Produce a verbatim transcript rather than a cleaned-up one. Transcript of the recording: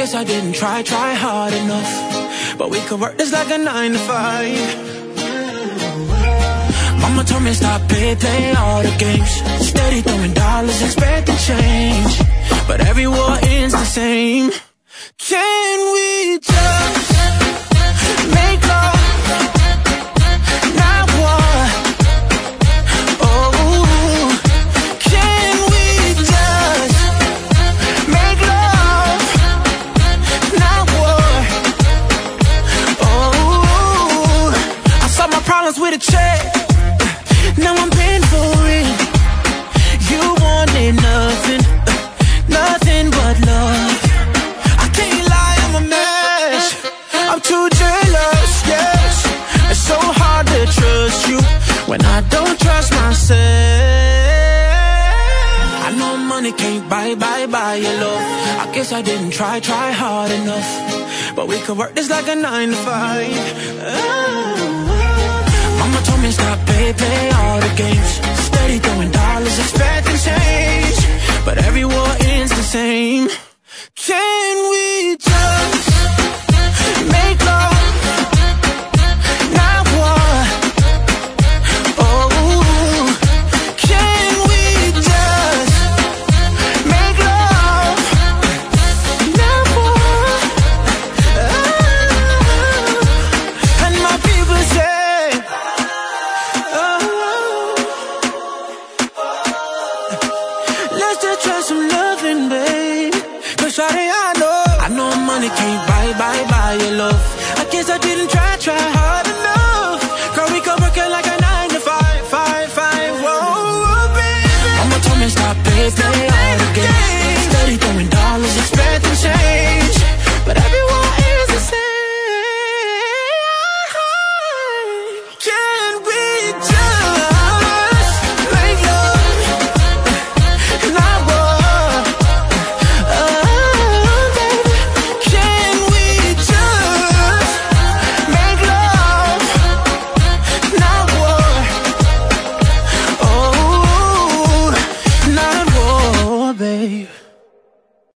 guess I didn't try, try hard enough. But we could work this like a nine to five. Mama told me stop, play, play all the games. Steady throwing dollars, expecting change. But every war ends the same. Can we just make love, not war? Oh, can we just make love, not war? Oh, I solved my problems with a check. Now I'm paying for it. You wanted nothing, nothing but love. I can't lie, I'm a mess. I'm too jealous, yes. It's so hard to trust you when I don't trust myself. I know money can't buy, buy, buy your love. I guess I didn't try, try hard enough. But we could work this like a nine to five. Oh. Mama told me stop, play, play all the games. Steady throwing dollars, expecting change. But every war ends the same. Can we just